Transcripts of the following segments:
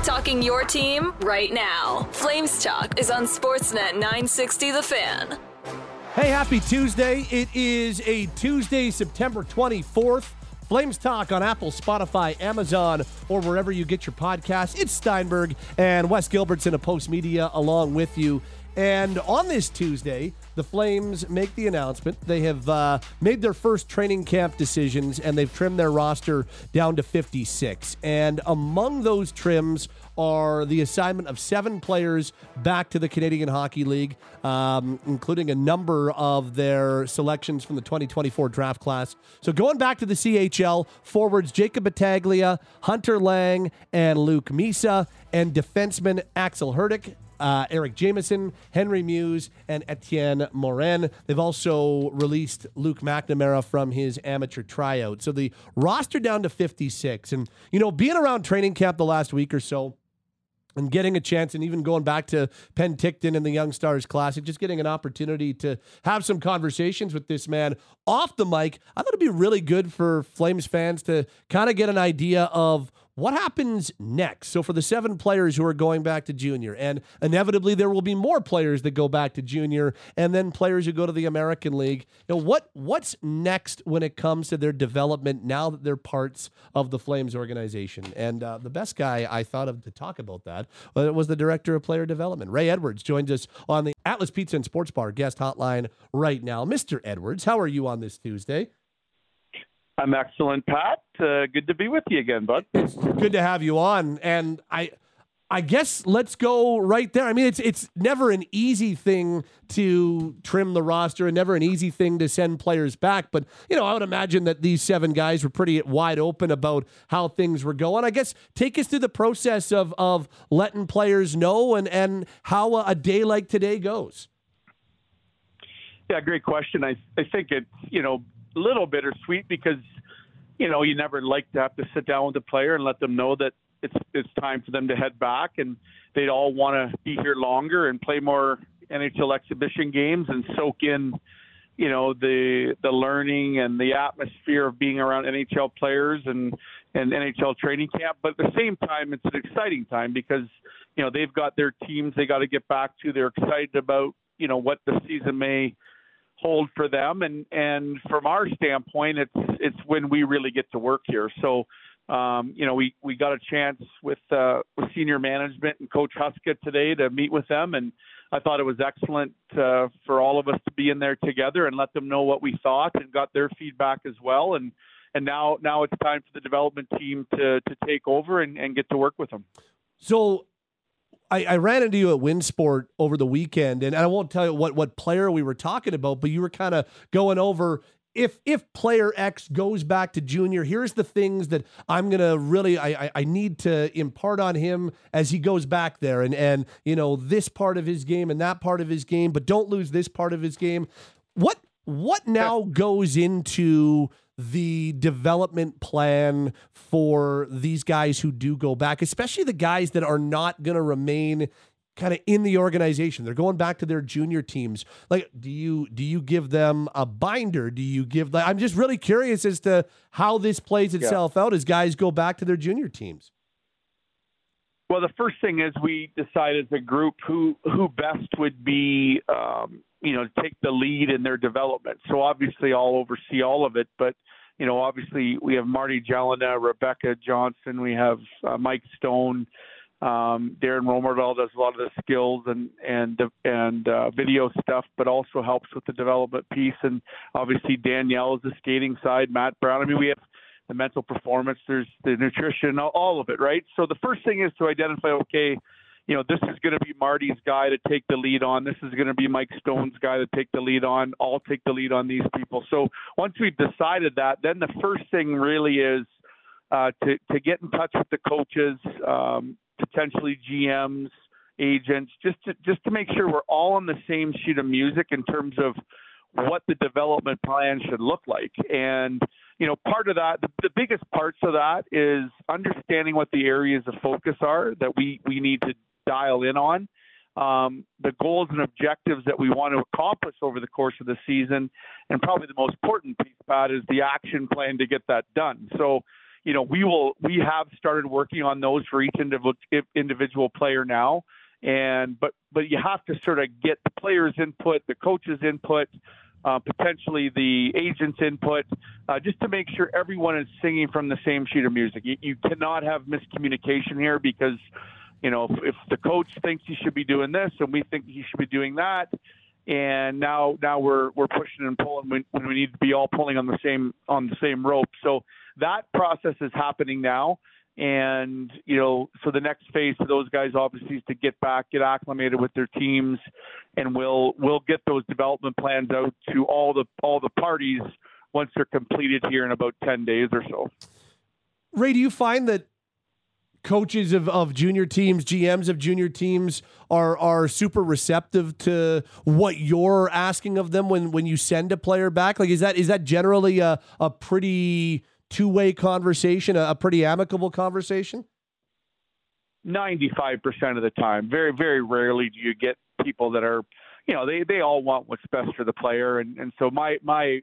Talking your team right now. Flames Talk is on Sportsnet 960 The Fan. Hey, happy Tuesday. It is a Tuesday, September 24th. Flames Talk on Apple, Spotify, Amazon, or wherever you get your podcasts. It's Steinberg and Wes Gilbertson of Post Media along with you. And on this Tuesday, the Flames make the announcement. They have made their first training camp decisions, and they've trimmed their roster down to 56. And among those trims are the assignment of 7 players back to the Canadian Hockey League, including a number of their selections from the 2024 draft class. So going back to the CHL, forwards Jacob Battaglia, Hunter Lang, and Luke Misa, and defenseman Axel Herdick, Eric Jameson, Henry Muse, and Etienne Morin. They've also released Luke McNamara from his amateur tryout. So the roster down to 56. And, you know, being around training camp the last week or so and getting a chance, and even going back to Penticton and the Young Stars Classic, just getting an opportunity to have some conversations with this man off the mic, I thought it'd be really good for Flames fans to kind of get an idea of what happens next. So for the 7 players who are going back to junior, and inevitably there will be more players that go back to junior, and then players who go to the American League, you know, what's next when it comes to their development now that they're parts of the Flames organization? And the best guy I thought of to talk about that was the director of player development. Ray Edwards joins us on the Atlas Pizza and Sports Bar guest hotline right now. Mr. Edwards, how are you on this Tuesday? I'm excellent, Pat. Good to be with you again, bud. It's good to have you on. And I guess let's go right there. I mean, it's never an easy thing to trim the roster and never an easy thing to send players back. But, you know, I would imagine that these 7 guys were pretty wide open about how things were going. I guess take us through the process of letting players know and how a day like today goes. Yeah, great question. I think it's, you know, a little bittersweet because, you know, you never like to have to sit down with the player and let them know that it's time for them to head back, and they'd all want to be here longer and play more NHL exhibition games and soak in, you know, the learning and the atmosphere of being around NHL players and NHL training camp. But at the same time, it's an exciting time because, you know, they've got their teams they got to get back to. They're excited about, you know, what the season may hold for them, and from our standpoint, it's when we really get to work here. So, you know, we got a chance with senior management and Coach Huska today to meet with them, and I thought it was excellent for all of us to be in there together and let them know what we thought and got their feedback as well. And now it's time for the development team to take over and get to work with them. So I ran into you at Winsport over the weekend, and I won't tell you what player we were talking about, but you were kind of going over if player X goes back to junior, here's the things that I'm going to really, I need to impart on him as he goes back there, and you know, this part of his game and that part of his game, but don't lose this part of his game. What now goes into the development plan for these guys who do go back, especially the guys that are not going to remain kind of in the organization? They're going back to their junior teams. Like, do you give them a binder? Do you give I'm just really curious as to how this plays itself out as guys go back to their junior teams. Well, the first thing is we decide as a group who best would be, you know, take the lead in their development. So obviously I'll oversee all of it, but, you know, obviously we have Marty Jelena, Rebecca Johnson, we have Mike Stone, Darren Romerdahl does a lot of the skills and video stuff, but also helps with the development piece. And obviously Danielle is the skating side, Matt Brown. I mean, we have the mental performance, there's the nutrition, all of it, right? So the first thing is to identify, okay, you know, this is going to be Marty's guy to take the lead on. This is going to be Mike Stone's guy to take the lead on. I'll take the lead on these people. So once we've decided that, then the first thing really is to get in touch with the coaches, potentially GMs, agents, just to make sure we're all on the same sheet of music in terms of what the development plan should look like. And, you know, part of that, the biggest parts of that is understanding what the areas of focus are that we need to dial in on, the goals and objectives that we want to accomplish over the course of the season. And probably the most important piece, Pat, is the action plan to get that done. So, we have started working on those for each individual player now. But you have to sort of get the players' input, the coaches' input, potentially the agent's input, just to make sure everyone is singing from the same sheet of music. You cannot have miscommunication here because, if the coach thinks he should be doing this and we think he should be doing that, and now we're pushing and pulling when we need to be all pulling on the same rope. So that process is happening now. And, so the next phase for those guys obviously is to get acclimated with their teams, and we'll get those development plans out to all the parties once they're completed here in about 10 days or so. Ray, do you find that coaches of junior teams, GMs of junior teams are super receptive to what you're asking of them when you send a player back? Like, is that generally a pretty two-way conversation, a pretty amicable conversation? 95% of the time. Very, very rarely do you get people that are, they all want what's best for the player. And so my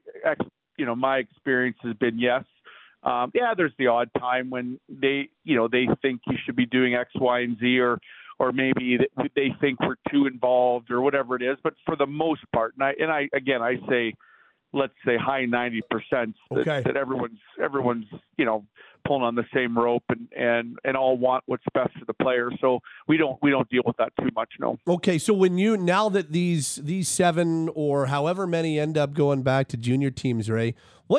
experience has been yes. There's the odd time when they think you should be doing X, Y, and Z, or maybe they think we're too involved or whatever it is. But for the most part, and I say, let's say high 90% that everyone's pulling on the same rope and all want what's best for the player. So we don't deal with that too much. No. Okay. So now that these 7 or however many end up going back to junior teams, Ray,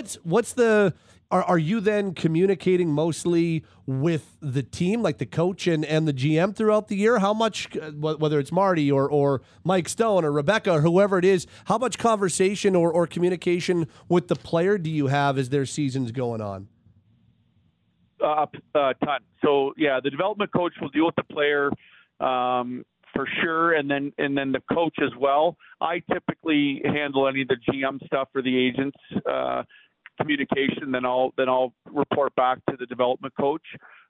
are you then communicating mostly with the team, like the coach and the GM throughout the year? How much, whether it's Marty or Mike Stone or Rebecca or whoever it is, how much conversation or communication with the player do you have as their season's going on? A ton. So the development coach will deal with the player for sure, and then the coach as well. I typically handle any of the GM stuff or the agents communication. Then I'll report back to the development coach.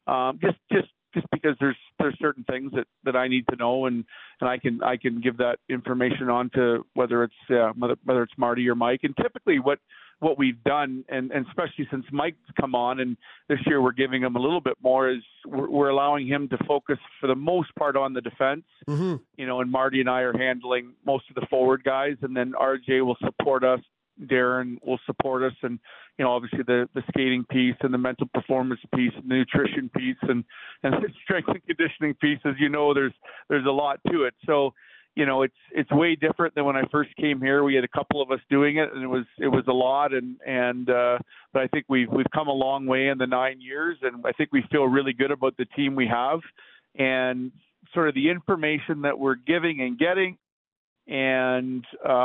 Just because there's certain things that I need to know, and I can give that information on to whether it's Marty or Mike. And typically what we've done, and especially since Mike's come on, and this year we're giving him a little bit more, is we're allowing him to focus for the most part on the defense. Mm-hmm. And Marty and I are handling most of the forward guys, and then RJ will support us. Darren will support us, and obviously the skating piece and the mental performance piece and the nutrition piece and the strength and conditioning piece. As there's a lot to it. So it's way different than when I first came here. We had a couple of us doing it, and it was a lot, but I think we've come a long way in the 9 years, and I think we feel really good about the team we have and sort of the information that we're giving and getting, and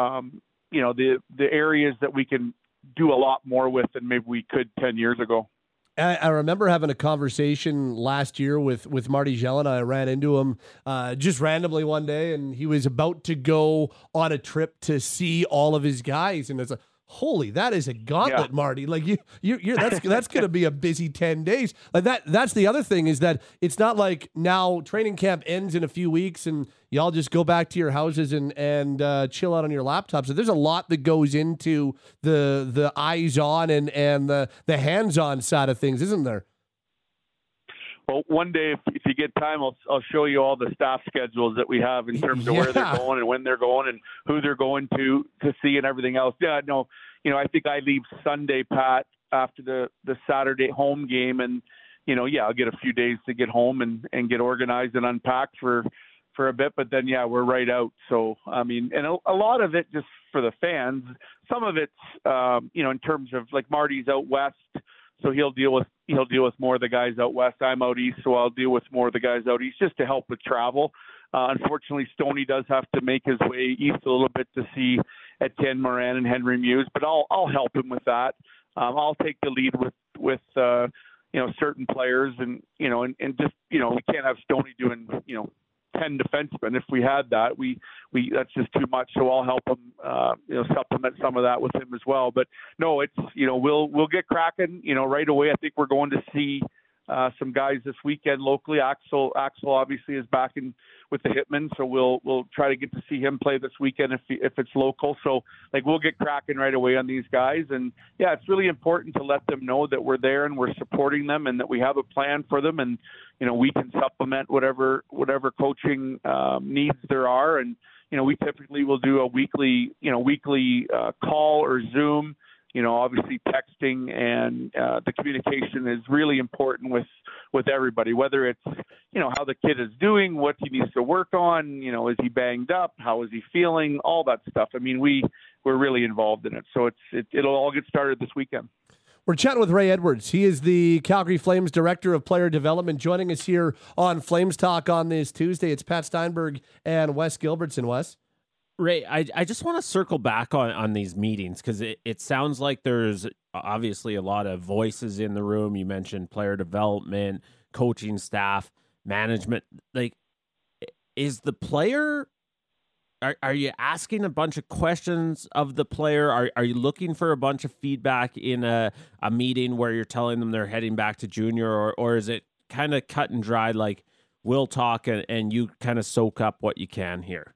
the areas that we can do a lot more with than maybe we could 10 years ago. I remember having a conversation last year with Marty Gellin. I ran into him just randomly one day, and he was about to go on a trip to see all of his guys. And it's like, holy, that is a gauntlet, yeah. Marty. Like that's going to be a busy 10 days. Like that's the other thing, is that it's not like now training camp ends in a few weeks and y'all just go back to your houses and chill out on your laptops. So there's a lot that goes into the eyes on and the hands on side of things, isn't there? Well, one day, if you get time, I'll show you all the staff schedules that we have in terms of where they're going and when they're going and who they're going to see and everything else. Yeah, no, I think I leave Sunday, Pat, after the Saturday home game, and I'll get a few days to get home and get organized and unpacked for a bit, but then we're right out. So and a lot of it just for the fans. Some of it's in terms of like Marty's out west, so he'll deal with more of the guys out west. I'm out east, so I'll deal with more of the guys out east just to help with travel. Unfortunately, Stoney does have to make his way east a little bit to see Etienne Morin and Henry Muse, but I'll help him with that. I'll take the lead with certain players, and just we can't have Stoney doing 10 defensemen. If we had that, we that's just too much. So I'll help him, supplement some of that with him as well. But no, it's we'll get cracking, right away. I think we're going to see some guys this weekend locally. Axel obviously is back in with the Hitmen, so we'll try to get to see him play this weekend if it's local. So we'll get cracking right away on these guys, and yeah, it's really important to let them know that we're there and we're supporting them and that we have a plan for them, and we can supplement whatever coaching needs there are, and we typically will do a weekly call or Zoom. Obviously texting and the communication is really important with everybody, whether it's, how the kid is doing, what he needs to work on, is he banged up? How is he feeling? All that stuff. I mean, we're really involved in it. So it'll all get started this weekend. We're chatting with Ray Edwards. He is the Calgary Flames Director of Player Development, joining us here on Flames Talk on this Tuesday. It's Pat Steinberg and Wes Gilbertson. Wes? Ray, I just want to circle back on these meetings because it sounds like there's obviously a lot of voices in the room. You mentioned player development, coaching staff, management. Is the player, are you asking a bunch of questions of the player? Are you looking for a bunch of feedback in a meeting where you're telling them they're heading back to junior, or is it kind of cut and dry, like we'll talk and you kind of soak up what you can here?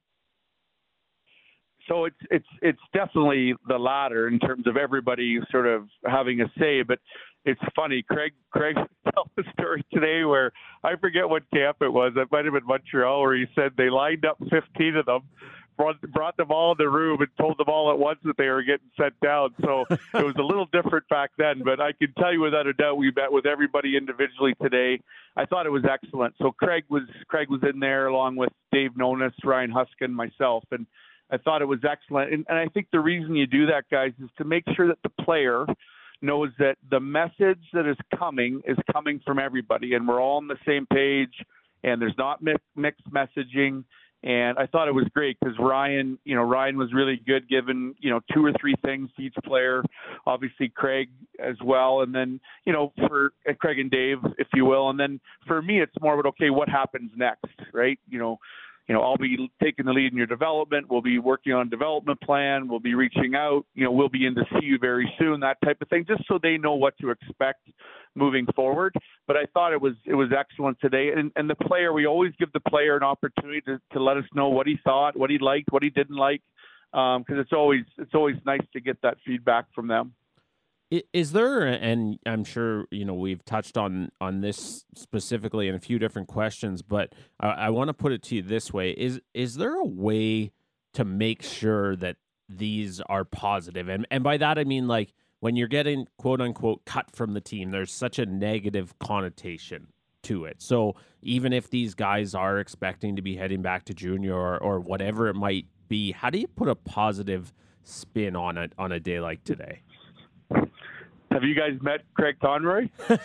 So it's definitely the latter in terms of everybody sort of having a say, but it's funny. Craig told a story today where I forget what camp it was. It might have been Montreal, where he said they lined up 15 of them, brought them all in the room and told them all at once that they were getting sent down. So it was a little different back then, but I can tell you without a doubt we met with everybody individually today. I thought it was excellent. So Craig was in there along with Dave Nonis, Ryan Huskin, myself, and I thought it was excellent. And I think the reason you do that, guys, is to make sure that the player knows that the message that is coming from everybody, and we're all on the same page, and there's not mixed messaging. And I thought it was great because Ryan was really good, giving, 2 or 3 things to each player, obviously Craig as well. And then, for Craig and Dave, if you will. And then for me, it's more about, okay, what happens next, right? I'll be taking the lead in your development. We'll be working on a development plan. We'll be reaching out. We'll be in to see you very soon, that type of thing, just so they know what to expect moving forward. But I thought it was excellent today. And the player, we always give the player an opportunity to let us know what he thought, what he liked, what he didn't like, because it's always nice to get that feedback from them. Is there, and I'm sure, we've touched on this specifically in a few different questions, but I want to put it to you this way. Is there a way to make sure that these are positive? And by that, I mean, like, when you're getting, quote unquote, cut from the team, there's such a negative connotation to it. So even if these guys are expecting to be heading back to junior or whatever it might be, how do you put a positive spin on it on a day like today? Have you guys met Craig Conroy?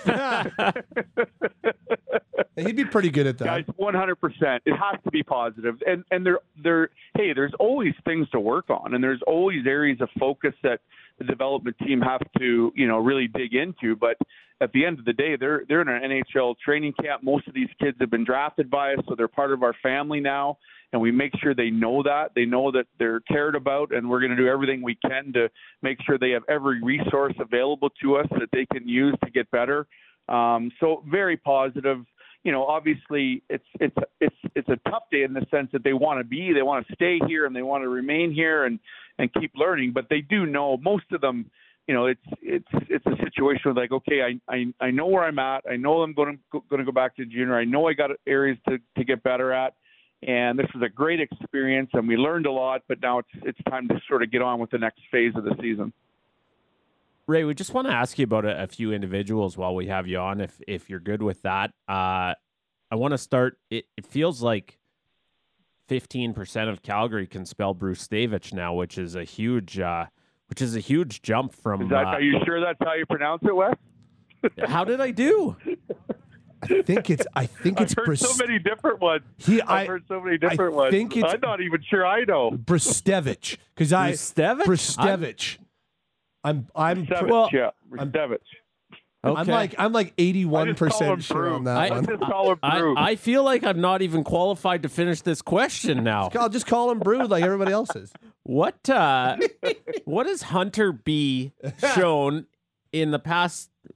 He'd be pretty good at that. Guys, 100%. It has to be positive. And there's always things to work on, and there's always areas of focus that the development team have to, really dig into. But at the end of the day, they're in an NHL training camp. Most of these kids have been drafted by us, so they're part of our family now. And we make sure they know that. They know that they're cared about, and we're going to do everything we can to make sure they have every resource available to us that they can use to get better. So very positive. Obviously it's a tough day in the sense that they want to stay here and they want to remain here and keep learning. But they do know, most of them, it's a situation where, like, okay, I know where I'm at. I know I'm going to go back to junior. I know I got areas to get better at. And this was a great experience, and we learned a lot, but now it's time to sort of get on with the next phase of the season. Ray, we just want to ask you about a few individuals while we have you on, if you're good with that. I want to start, it feels like 15% of Calgary can spell Bruce Stavich now, which is a huge jump from... Are you sure that's how you pronounce it, Wes? How did I do? I think it's I've heard so many different ones. I've heard so many different ones. I'm not even sure I know. Brustevich. Brustevich. I'm Brustevich. Okay. I'm like 81% sure on that one. Just call him Brew. I feel like I'm not even qualified to finish this question now. I'll just call him Brew like everybody else is. What has Hunter B shown in the past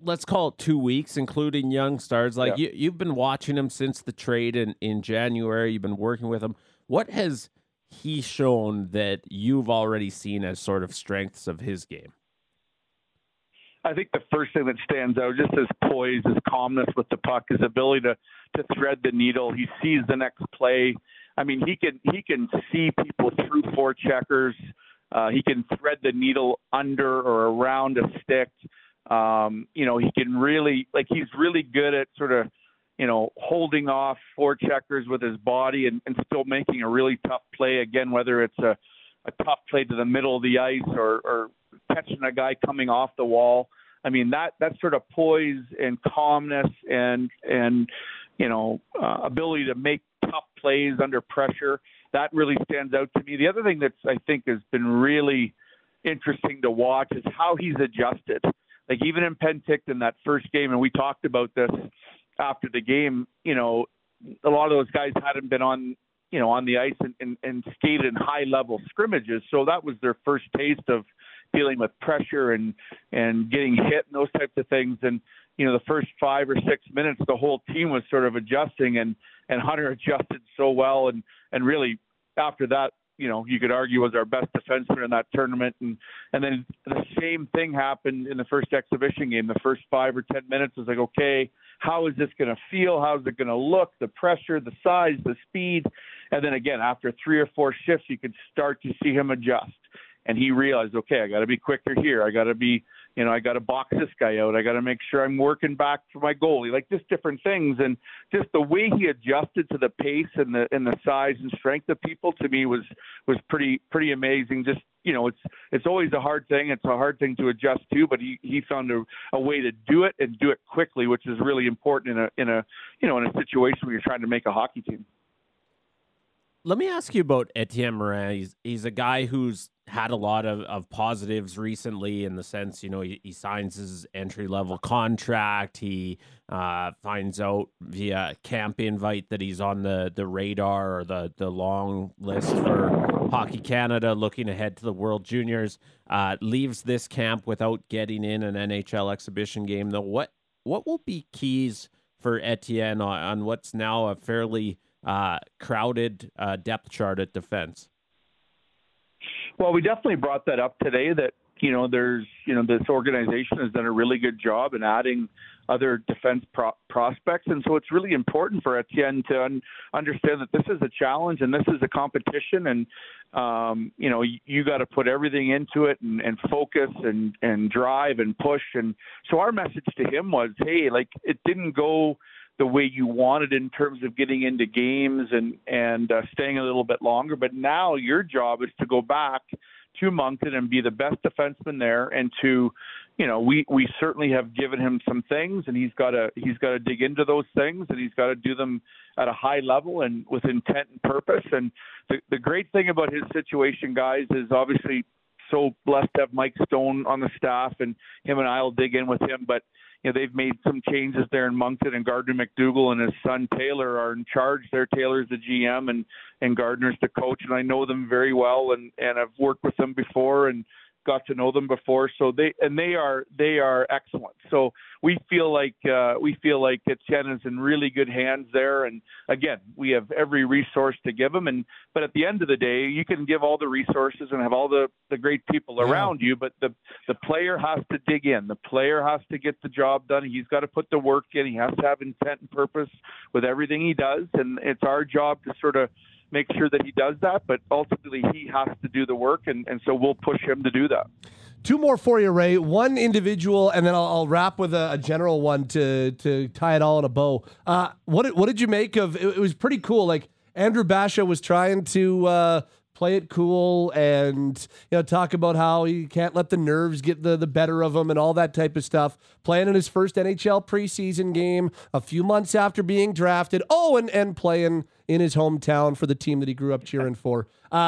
let's call it 2 weeks, including young stars. Like you've been watching him since the trade in January. You've been working with him. What has he shown that you've already seen as sort of strengths of his game? I think the first thing that stands out, just his poise, his calmness with the puck, his ability to thread the needle. He sees the next play. I mean, he can see people through forecheckers. He can thread the needle under or around a stick. He can really, he's really good at sort of, holding off forecheckers with his body and still making a really tough play. Again, whether it's a tough play to the middle of the ice or catching a guy coming off the wall. I mean, that sort of poise and calmness and ability to make tough plays under pressure, that really stands out to me. The other thing that's, I think, has been really interesting to watch is how he's adjusted. Like even in Penticton, that first game, and we talked about this after the game, a lot of those guys hadn't been on the ice and skated in high-level scrimmages. So that was their first taste of dealing with pressure and getting hit and those types of things. And, the first 5 or 6 minutes, the whole team was sort of adjusting, and Hunter adjusted so well. And really, after that, you could argue was our best defenseman in that tournament. And then the same thing happened in the first exhibition game. The first 5 or 10 minutes was like, okay, how is this going to feel? How is it going to look? The pressure, the size, the speed. And then again, after 3 or 4 shifts, you could start to see him adjust. And he realized, okay, I got to be quicker here. I got to be, I got to box this guy out. I got to make sure I'm working back for my goalie, like just different things. And just the way he adjusted to the pace and the size and strength of people, to me was pretty amazing. Just, it's always a hard thing. It's a hard thing to adjust to, but he found a way to do it and do it quickly, which is really important in a situation where you're trying to make a hockey team. Let me ask you about Etienne Morin. He's a guy who's had a lot of positives recently in the sense, he signs his entry-level contract. He finds out via camp invite that he's on the radar or the long list for Hockey Canada looking ahead to the World Juniors. Leaves this camp without getting in an NHL exhibition game, though. What will be keys for Etienne on what's now a fairly crowded depth chart at defense? Well, we definitely brought that up today that, there's, this organization has done a really good job in adding other defense prospects. And so it's really important for Etienne to understand that this is a challenge and this is a competition. And, you got to put everything into it and focus and drive and push. And so our message to him was, hey, it didn't go the way you wanted in terms of getting into games and staying a little bit longer. But now your job is to go back to Moncton and be the best defenseman there. And to, we certainly have given him some things, and he's got to dig into those things, and he's got to do them at a high level and with intent and purpose. And the great thing about his situation, guys, is obviously so blessed to have Mike Stone on the staff, and him and I will dig in with him. But they've made some changes there in Moncton, and Gardner McDougall and his son Taylor are in charge there. Taylor's the GM and Gardner's the coach, and I know them very well and I've worked with them before and got to know them before. So they are excellent. So we feel like Etienne is in really good hands there. And again, we have every resource to give him. But at the end of the day, you can give all the resources and have all the great people around you, but the player has to dig in. The player has to get the job done. He's got to put the work in. He has to have intent and purpose with everything he does. And it's our job to sort of make sure that he does that, but ultimately he has to do the work, and so we'll push him to do that. 2 more for you, Ray. One individual, and then I'll wrap with a general one to tie it all in a bow. What did you make of? It was pretty cool. Like Andrew Basha was trying to play it cool and talk about how he can't let the nerves get the better of him and all that type of stuff. Playing in his first NHL preseason game a few months after being drafted. Oh, and playing in his hometown for the team that he grew up cheering for.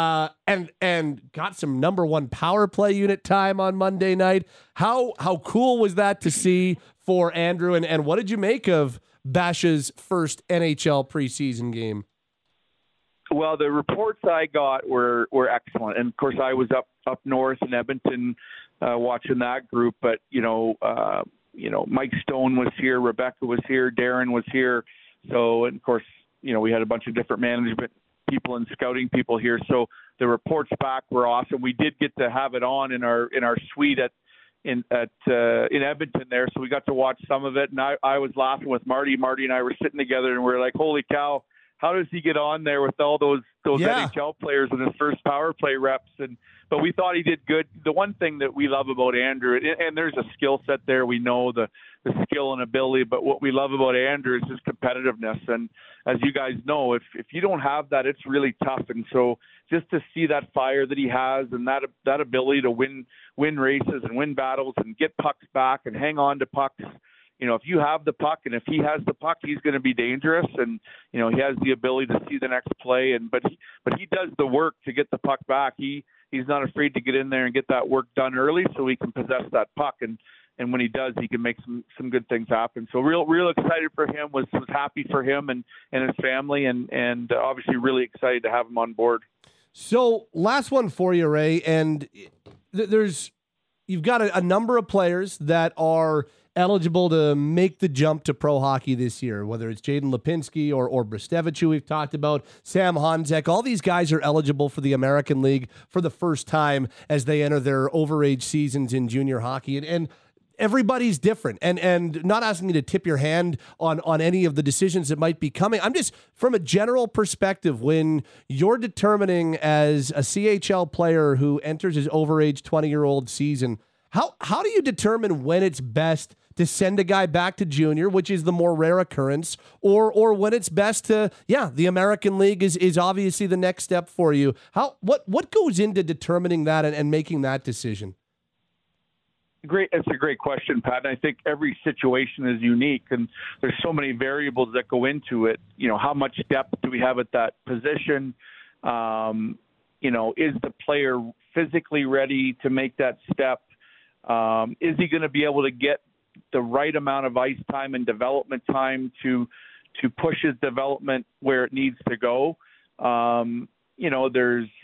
And got some number 1 power play unit time on Monday night. How cool was that to see for Andrew? And what did you make of Basha's first NHL preseason game? Well, the reports I got were excellent. And of course I was up north in Edmonton watching that group, but Mike Stone was here, Rebecca was here, Darren was here. So, and of course, we had a bunch of different management people and scouting people here. So the reports back were awesome. We did get to have it on in our suite in Edmonton there. So we got to watch some of it. And I was laughing with Marty. Marty and I were sitting together and we were like, holy cow, how does he get on there with all those NHL players in his first power play reps? But we thought he did good. The one thing that we love about Andrew, and there's a skill set there, we know the skill and ability, but what we love about Andrew is his competitiveness. And as you guys know, if you don't have that, it's really tough. And so just to see that fire that he has and that ability to win races and win battles and get pucks back and hang on to pucks. If you have the puck and if he has the puck, he's going to be dangerous, and he has the ability to see the next play. But he does the work to get the puck back. He's not afraid to get in there and get that work done early, so he can possess that puck. And when he does, he can make some good things happen. So real excited for him. Was happy for him and his family, and obviously really excited to have him on board. So last one for you, Ray, and you've got a number of players that are eligible to make the jump to pro hockey this year, whether it's Jaden Lipinski or Brestevich, who we've talked about, Sam Honzek. All these guys are eligible for the American League for the first time as they enter their overage seasons in junior hockey. And everybody's different. And not asking you to tip your hand on any of the decisions that might be coming. I'm just, from a general perspective, when you're determining as a CHL player who enters his overage 20-year-old season, how do you determine when it's best to send a guy back to junior, which is the more rare occurrence, or when it's best to, the American League is obviously the next step for you? What goes into determining that and making that decision? It's a great question, Pat. And I think every situation is unique, and there's so many variables that go into it. How much depth do we have at that position? Is the player physically ready to make that step? Is he going to be able to get the right amount of ice time and development time to push his development where it needs to go? There's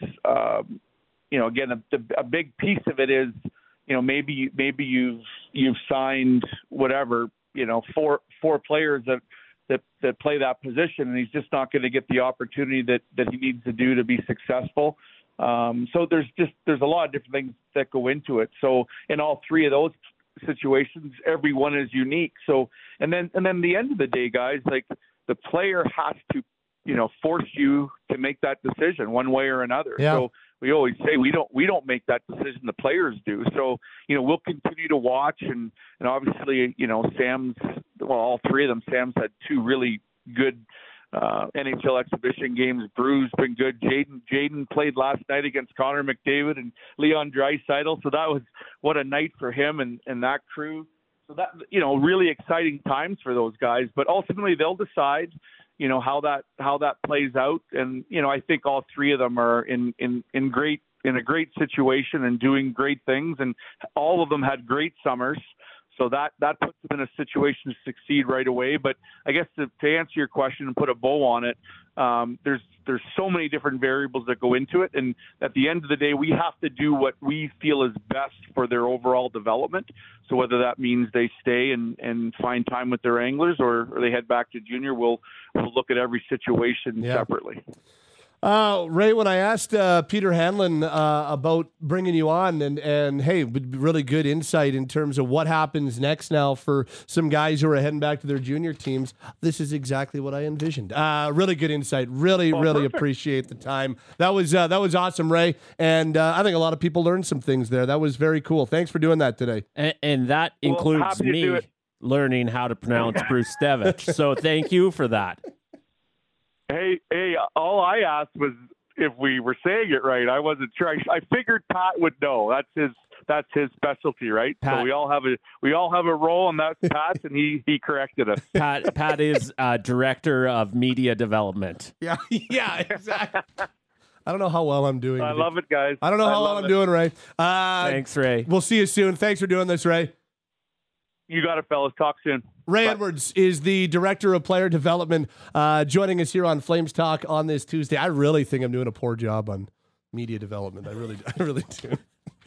again, a big piece of it is, maybe you've signed whatever, four players that play that position, and he's just not going to get the opportunity that he needs to do to be successful. So there's a lot of different things that go into it. So in all three of those situations, everyone is unique. So and then the end of the day, guys, like, the player has to force you to make that decision one way or another. Yeah. So we always say we don't make that decision, the players do. So we'll continue to watch, and obviously all three of them. Sam's had two really good NHL exhibition games. Brew's been good. Jaden played last night against Connor McDavid and Leon Draisaitl. So that was, what a night for him and that crew. So that, really exciting times for those guys. But ultimately they'll decide, how that plays out. And, I think all three of them are in a great situation and doing great things. And all of them had great summers. So that puts them in a situation to succeed right away. But I guess to answer your question and put a bow on it, there's so many different variables that go into it. And at the end of the day, we have to do what we feel is best for their overall development. So whether that means they stay and find time with their anglers or they head back to junior, we'll look at every situation separately. Ray, when I asked Peter Hanlon about bringing you on, and hey, really good insight in terms of what happens next now for some guys who are heading back to their junior teams, this is exactly what I envisioned. Really good insight. Really appreciate the time. That was awesome, Ray, and I think a lot of people learned some things there. That was very cool. Thanks for doing that today. And that includes me learning how to pronounce Brestevich. So thank you for that. Hey, all I asked was if we were saying it right. I wasn't sure. I figured Pat would know. That's his specialty, right? Pat. So we all have a role, and that's Pat's, and he corrected us. Pat is director of media development. Yeah, exactly. I don't know how well I'm doing. I love it, guys. I don't know how well I'm doing, Ray. Thanks, Ray. We'll see you soon. Thanks for doing this, Ray. You got it, fellas. Talk soon. Ray Bye. Edwards is the Director of Player Development, joining us here on Flames Talk on this Tuesday. I really think I'm doing a poor job on media development. I really do.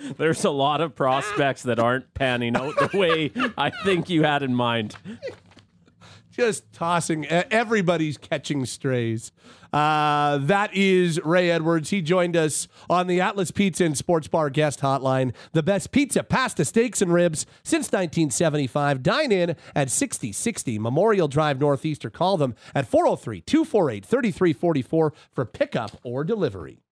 There's a lot of prospects that aren't panning out the way I think you had in mind. Just tossing. Everybody's catching strays. That is Ray Edwards. He joined us on the Atlas Pizza and Sports Bar guest hotline. The best pizza, pasta, steaks, and ribs since 1975. Dine in at 6060 Memorial Drive Northeast or call them at 403-248-3344 for pickup or delivery.